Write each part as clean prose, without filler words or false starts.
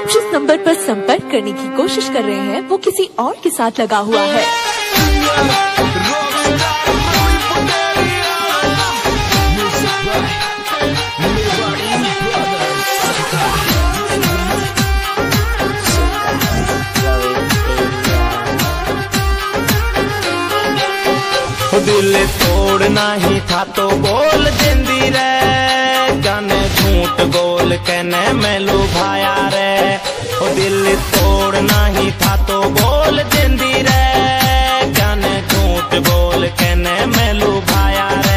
आप जिस नंबर पर संपर्क करने की कोशिश कर रहे हैं वो किसी और के साथ लगा हुआ है। दिल तोड़ना ही था तो बोल देंदी रे, जाने झूठ बोल कहने मैं लुभाया रे। ओ दिल तोड़ना ही था तो बोल देंदी रे, जाने झूठ बोल कहने मैं लुभाया रे।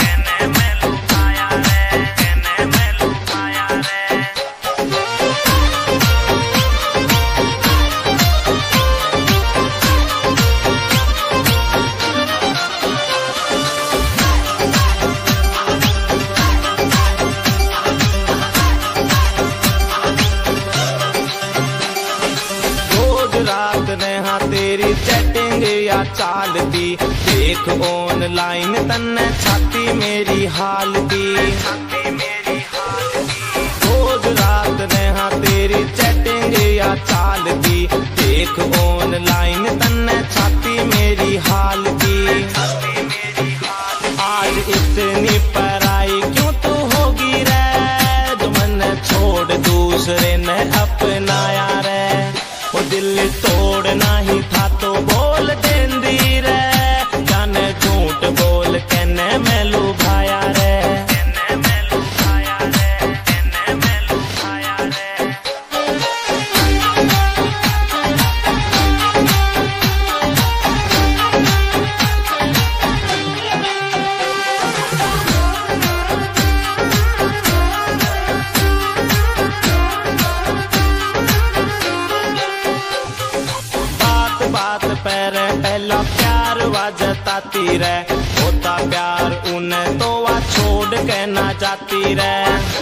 रात ने हाँ तेरी चैटिंग या चाल दी, देख ऑनलाइन तन्ने छाती मेरी हाल दी। रोज रात ने हाँ तेरी चैटिंग या चाल दी, देख ऑनलाइन तन्ने छाती मेरी हाल दी। आज इतनी पराई क्यों तू होगी रे, जो मन छोड़ दूसरे ने अपनाया रे। वो दिल तोड़ना ही था तो बोल देंदी रे, जाने झूठ बोल कहने मैं लुभाया रे। बात पर पहला प्यार जताती रे, होता प्यार उन्हें तो वह छोड़ के ना जाती रे।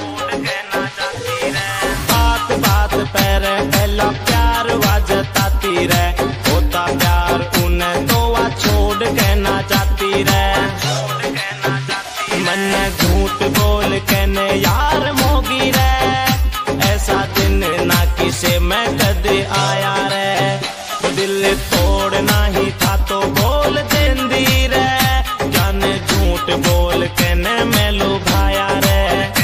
बात बात पर पहला प्यार जताती रे, होता प्यार उन्हें तो वह छोड़ के ना जाती रे। मन झूठ बोल कहने यार मोगी रे, ऐसा दिन ना किसे मैं कदे आया रे। दिल तोड़ना ही था तो बोल देंदी रे, जाने झूठ बोल कहने मैं लुभाया रे।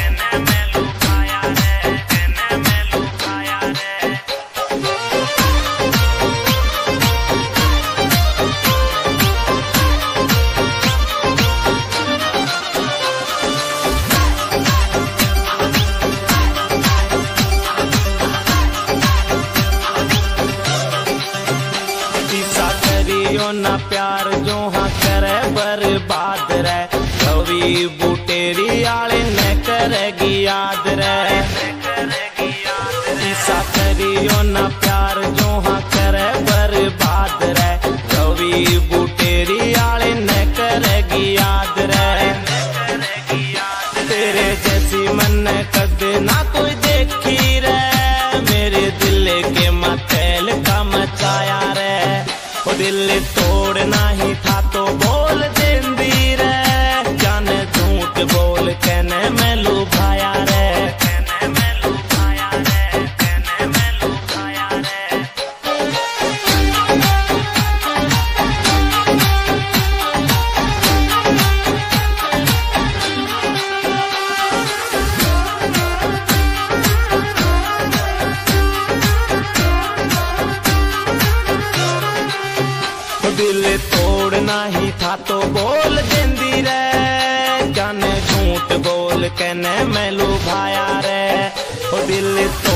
ना प्यार जो हाँ करे बर्बाद रे, कवि बूटेरी आले ने करेगी याद रे। ऐसा करियो ना प्यार जो हाँ करे बर्बाद रे, कवि बूटेरी आले ने करेगी याद रे। तेरे जैसी मन कद ना कोई देखी रे, मेरे दिल के मतेल का मचाया रे। वो दिल तोड़ना ही था तो बोल देंदी रे, जाने झूठ बोल कहने मैं लुभाया रे। दिल तोड़ना ही था तो बोल देंदी रे, जाने झूठ बोल कहने मैं लुभाया रे। ओ दिल